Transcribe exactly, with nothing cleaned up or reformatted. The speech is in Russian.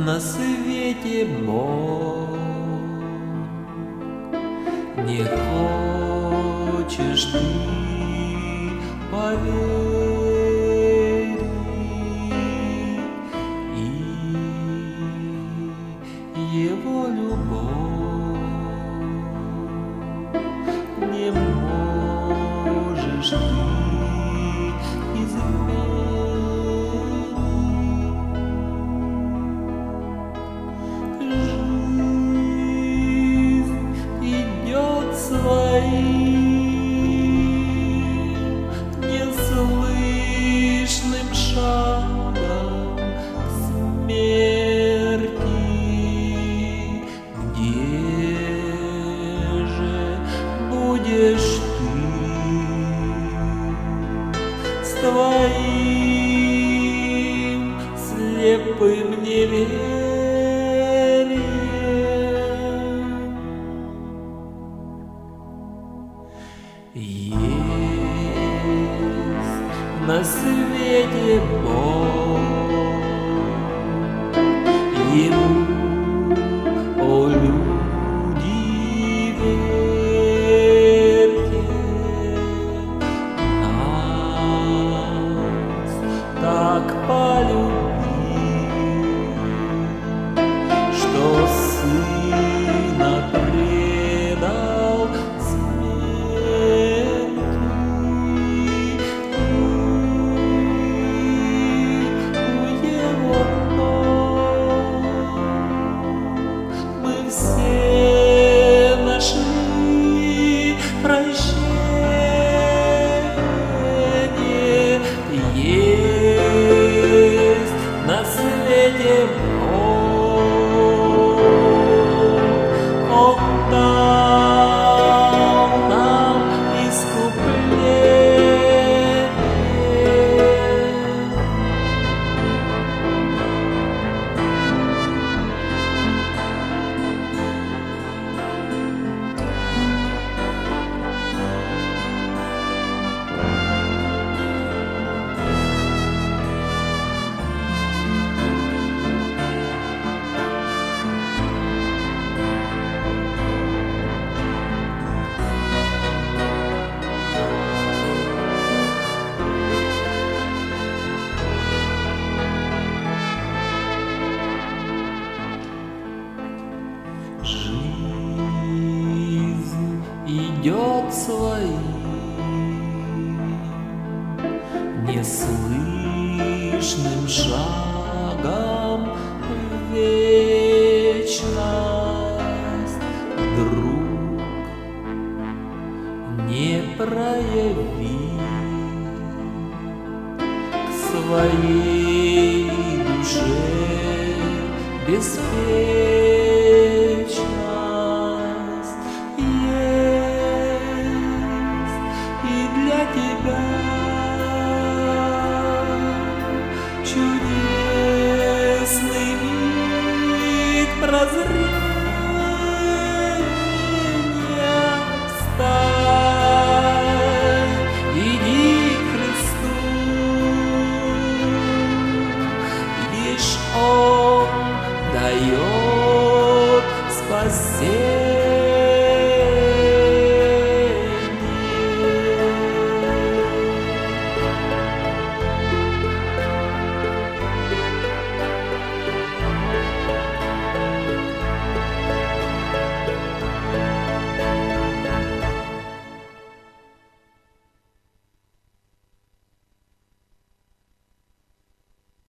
на свете Бог. Не хочешь ты поверить, и Его любовь не можешь ты изменить. Жизнь идет своим неслышным шагом к смерти. Где же будешь ты с твоим слепым неверием? Есть на свете Бог, Ему, о люди, верьте, нас так полюбил, что Сына предал смерти. У Его ног мы все нашли прощение. Есть на свете Бог, Он дал нам искупление. Жизнь идет своим неслышным шагом в вечность. Друг, не прояви к своей душе беспечность. Есть и для тебя чудесный вид прозрения. Встань, иди к Христу, лишь Он дает